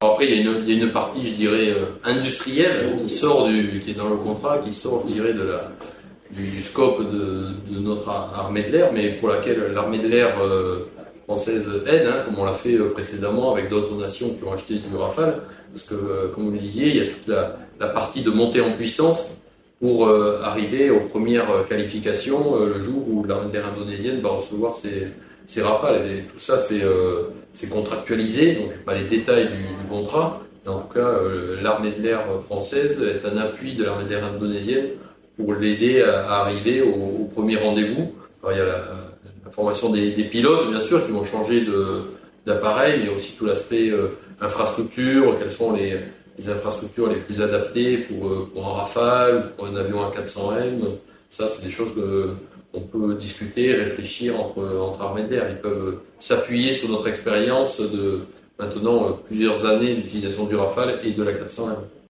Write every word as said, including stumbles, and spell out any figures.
Alors après, il y, a une, il y a une partie, je dirais, euh, industrielle qui sort du, qui est dans le contrat, qui sort, je dirais, de la, du, du scope de, de notre armée de l'air, mais pour laquelle l'armée de l'air euh, française aide, hein, comme on l'a fait euh, précédemment avec d'autres nations qui ont acheté du Rafale, parce que, euh, comme vous le disiez, il y a toute la, la partie de montée en puissance pour euh, arriver aux premières qualifications euh, le jour où l'armée de l'air indonésienne va recevoir ses, ses Rafales. Et tout ça, c'est euh, c'est contractualisé, donc je n'ai pas les détails du, du contrat, mais en tout cas, euh, l'armée de l'air française est un appui de l'armée de l'air indonésienne pour l'aider à, à arriver au, au premier rendez-vous. Alors, il y a la, la formation des, des pilotes, bien sûr, qui vont changer de, d'appareil, mais aussi tout l'aspect euh, infrastructure, quelles sont les, les infrastructures les plus adaptées pour, euh, pour un Rafale, pour un avion A quatre cents M. Ça, c'est des choses que on peut discuter, réfléchir entre, entre armées de l'air. Ils peuvent s'appuyer sur notre expérience de maintenant plusieurs années d'utilisation du Rafale et de l'A quatre cents M.